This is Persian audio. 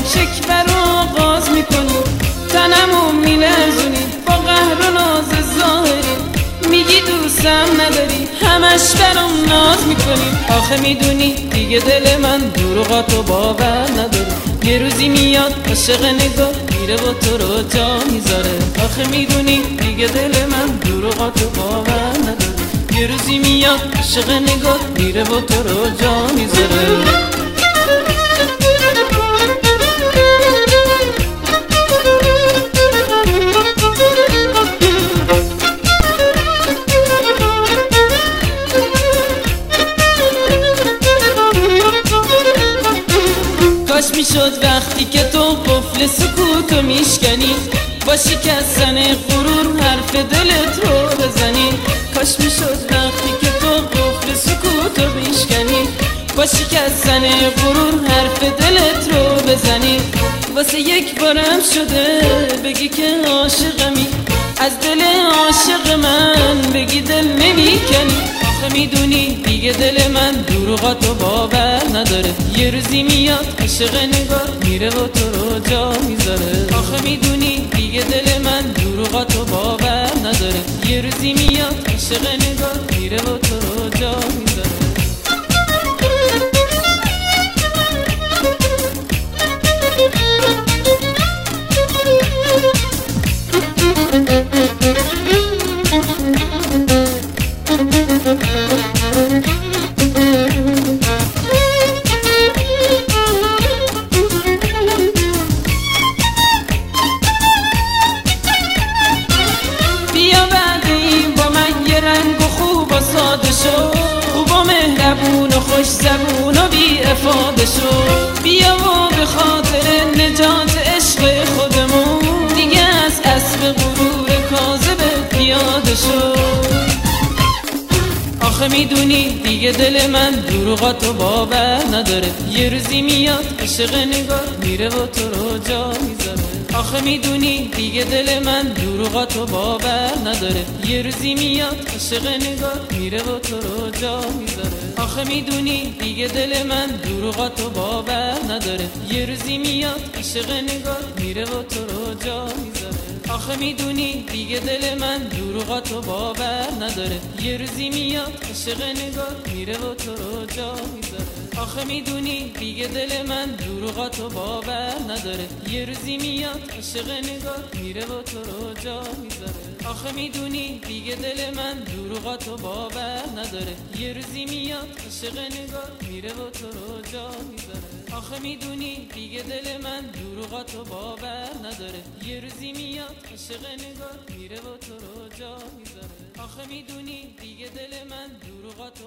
شکوه رو آغاز میکنی، تنمو میلرزونی با قهر و ناز ظاهری، میگی دوستم نداری همش برام ناز میکنی. آخه میدونی دیگه دل من دروغاتو باور نداره، یه روزی میاد عاشق نگاه میره و تو رو جا میذاره. آخه میدونی دیگه دل من دروغاتو باور نداره، یه روزی میاد عاشق نگاه میره و تو رو جا میذاره. کاش میشد وقتی که تو قفل سکوتو میشکنی، با شکستن غرور حرف دلت رو بزنی. کاش میشد وقتی که تو قفل سکوتو میشکنی، با شکستن غرور حرف دلت رو بزنی. واسه یک بارم شده بگی که عاشقمی، از دل عاشق من بگی دل نمیکنی. آخه میدونی دیگه دل من دروغاتو باور نداره، یه روزی میاد عاشق نگاه میره و تو رو جا میذاره. آخه میدونی دیگه دل من دروغاتو باور نداره، یه روزی میاد عاشق نگاه میره و تو رو جا میذاره. خوب و مهربون و خوش زبون و بی افاده شو، بیا و به خاطر نجات عشق خودمون دیگه از اسب غرور کاذب پیاده شو. آخه میدونی دیگه دل من دروغاتو باور نداره، یه روزی میاد عاشق نگاه میره و تو رو جا میذاره. آخه میدونی دیگه دل من دروغاتو باور نداره، یه روزی میاد عاشق نگاه میره و تو رو جا میذاره. آخه میدونی دیگه دل من دروغاتو باور نداره، یه روزی میاد عاشق نگاه میره و تو رو جا میذاره. آخه میدونی دیگه دل من دروغاتو باور نداره، یه روزی میاد عاشق نگاه میره و تو رو جا میذاره. آخه میدونی دیگه دل من دروغاتو باور نداره، یه روزی میاد عاشق نگاه میره و تو رو جا میذاره. آخه میدونی دیگه دل من دروغاتو باور نداره، یه روزی میاد عاشق نگاه میره و تو رو جا میذاره. آخه میدونی دیگه دل من دروغاتو باور نداره، یه روزی میاد عاشق نگاه میره و تو رو جا میذاره. آخه میدونی دیگه دل من دروغاتو